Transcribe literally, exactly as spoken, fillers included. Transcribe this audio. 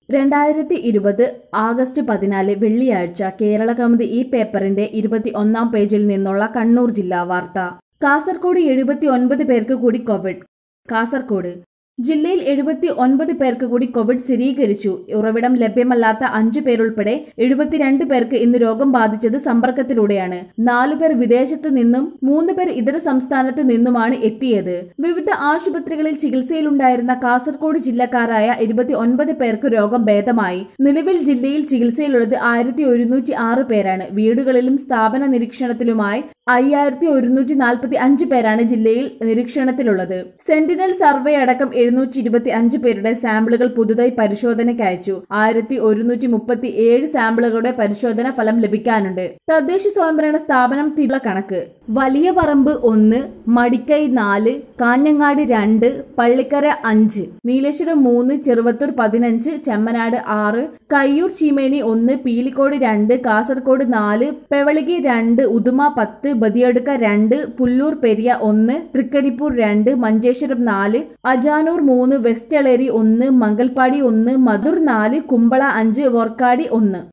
രണ്ടായിരത്തി ഇരുപത് ആഗസ്റ്റ് പതിനാല് വെള്ളിയാഴ്ച കേരള കൗമുദി ഈ പേപ്പറിന്റെ ഇരുപത്തി ഒന്നാം പേജിൽ നിന്നുള്ള കണ്ണൂർ ജില്ലാ വാർത്ത. കാസർകോട് എഴുപത്തി ഒൻപത് പേർക്ക് കൂടി കോവിഡ്. കാസർകോട് ജില്ലയിൽ എഴുപത്തി ഒൻപത് പേർക്ക് കൂടി കോവിഡ് സ്ഥിരീകരിച്ചു. ഉറവിടം ലഭ്യമല്ലാത്ത അഞ്ചു പേരുൾപ്പെടെ എഴുപത്തിരണ്ട് പേർക്ക് ഇന്ന് രോഗം ബാധിച്ചത് സമ്പർക്കത്തിലൂടെയാണ്. നാലുപേർ വിദേശത്തു നിന്നും മൂന്ന് പേർ ഇതര സംസ്ഥാനത്തു നിന്നുമാണ് എത്തിയത്. വിവിധ ആശുപത്രികളിൽ ചികിത്സയിലുണ്ടായിരുന്ന കാസർകോട് ജില്ലക്കാരായ ഇരുപത്തി ഒൻപത് പേർക്ക് രോഗം ഭേദമായി. നിലവിൽ ജില്ലയിൽ ചികിത്സയിലുള്ളത് ആയിരത്തി ഒരുന്നൂറ്റി ആറ് പേരാണ്. വീടുകളിലും സ്ഥാപന നിരീക്ഷണത്തിലുമായി അയ്യായിരത്തി ഒരുന്നൂറ്റി നാൽപ്പത്തി അഞ്ച് പേരാണ് ജില്ലയിൽ നിരീക്ഷണത്തിലുള്ളത്. സെന്റിനൽ സർവേ അടക്കം എഴുന്നൂറ്റി ഇരുപത്തി അഞ്ച് പേരുടെ സാമ്പിളുകൾ പുതുതായി പരിശോധനയ്ക്ക് അയച്ചു. ആയിരത്തി ഒരുന്നൂറ്റി മുപ്പത്തി ഏഴ് സാമ്പിളുകളുടെ പരിശോധന ഫലം ലഭിക്കാനുണ്ട്. തദ്ദേശ സ്വയംഭരണ സ്ഥാപനം തിരുള കണക്ക്: വലിയ പറമ്പ് ഒന്ന്, മടിക്കൈ നാല്, കാഞ്ഞങ്ങാട് രണ്ട്, പള്ളിക്കര അഞ്ച്, നീലേശ്വരം മൂന്ന്, ചെറുവത്തൂർ പതിനഞ്ച്, ചെമ്മനാട് ആറ്, കയ്യൂർ ചീമേനി ഒന്ന്, പീലിക്കോട് രണ്ട്, കാസർകോട് നാല്, പെവളികി രണ്ട്, ഉദുമ പത്ത്, ബദിയടുക്ക രണ്ട്, പുല്ലൂർ പെരിയ ഒന്ന്, തൃക്കരിപ്പൂർ രണ്ട്, മഞ്ചേശ്വരം നാല്, അജാനൂർ മൂന്ന്, വെസ്റ്റ് എളേരി ഒന്ന്, മംഗൽപാടി ഒന്ന്, മധുർ നാല്, കുമ്പള അഞ്ച്, വോർക്കാടി ഒന്ന്.